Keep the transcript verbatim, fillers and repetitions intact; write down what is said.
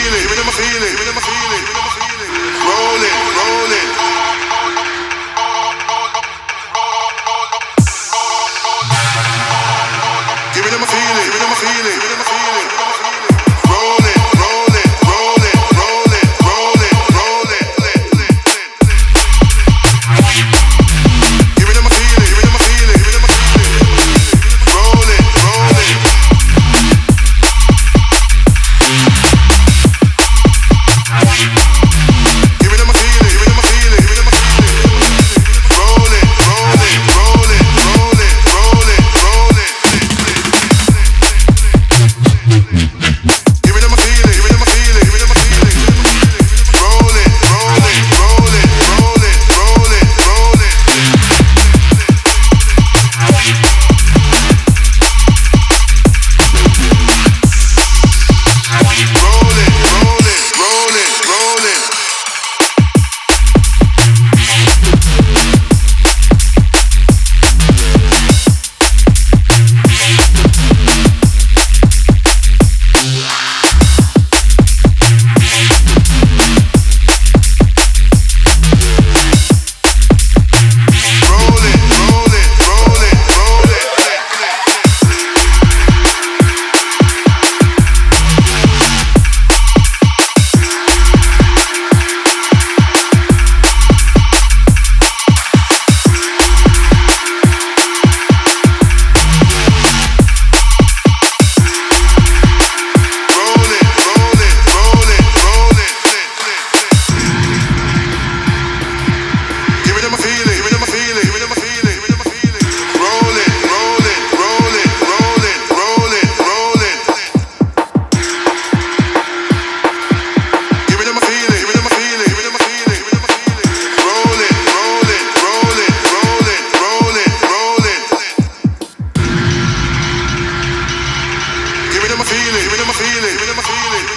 feeling, give me them a feeling, give me them a feeling, give me them a feeling. Rolling, rolling. Give me them a feeling, give me them a feeling, give me them a feeling. Rolling, rolling, rolling, rolling, rolling, rolling. Give me them a feeling, give me them a feeling, give me them a feeling. Rolling, rolling. Give me them a feeling, give me them a feeling, give me them a feeling. Rolling, rolling, rolling, rolling, rolling, rolling. Give me them a feeling, give me them a feeling, give me them a feeling. Rolling, rolling, rolling, rolling, rolling, rolling. Rolling, rolling, rolling, rolling. Rolling, rolling, rolling, rolling. Rolling, rolling, rolling, rolling. Give me them a feeling, give me them a feeling, give me them a feeling, give me them a feeling. Rolling, rolling, rolling, rolling, rolling, rolling. Give me them a feeling, give me them a feeling, give me them a feeling, give me them a feeling. Rolling, rolling, rolling, rolling, rolling, rolling. Give me them a feeling, give me them a feeling, give me them a feeling.